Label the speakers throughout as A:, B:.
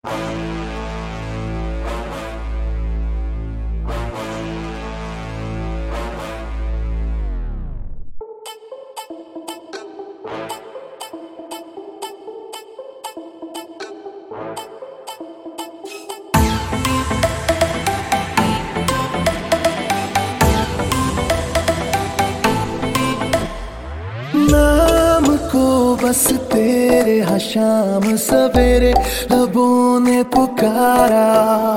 A: नाम को बस तेरे हाँ शाम सवेरे लबों ने पुकारा,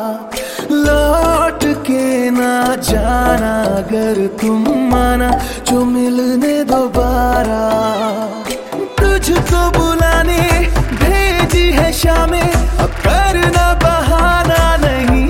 A: लौट के ना जाना अगर तुम माना जो मिलने दोबारा। तुझको बुलाने भेजी है शामें, अब करना बहाना नहीं।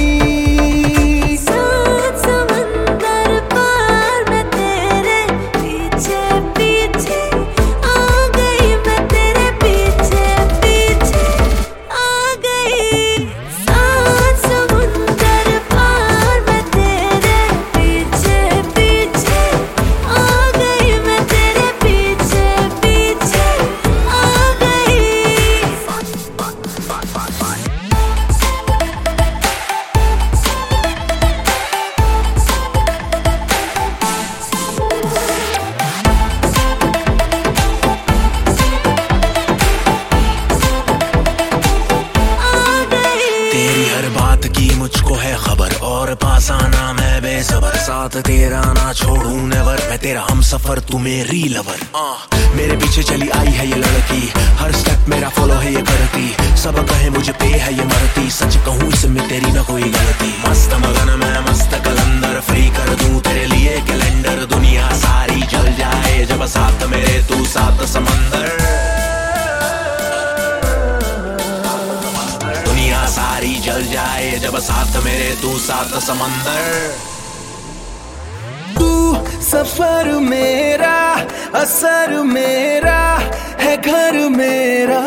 B: मुझको है खबर और पास आना मैं बेसबर, साथ तेरा ना छोड़ूं नेवर, मैं तेरा हम सफर तू मेरी लवर। मेरे पीछे चली आई है ये लड़की, हर स्टेप मेरा फॉलो है ये करती, सब कहे मुझे पे है ये मरती, सच कहूँ इसमें तेरी ना कोई गलती। मस्त मगन मैं मस्त कलंदर, फ्री कर दूं तेरे लिए कैलेंडर, दुनिया सारी जल जाए जब साथ मेरे तू साथ समंदर, सारी जल जाए जब साथ मेरे तू साथ समंदर।
A: तू सफर मेरा, असर मेरा है घर मेरा,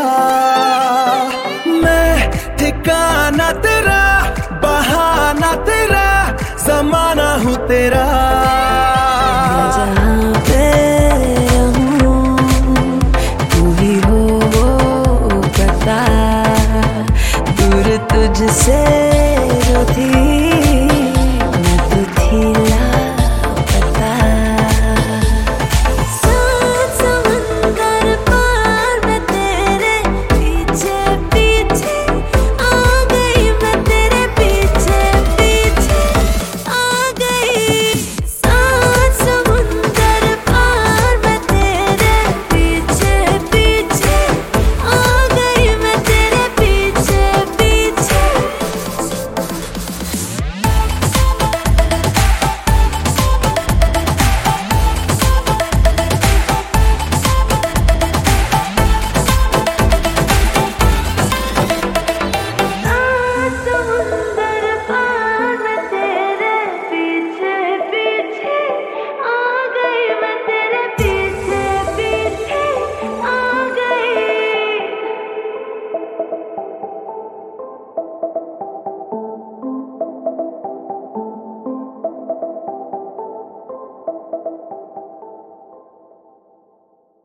A: मैं ठिकाना तेरा, बहाना तेरा, ज़माना हूँ तेरा।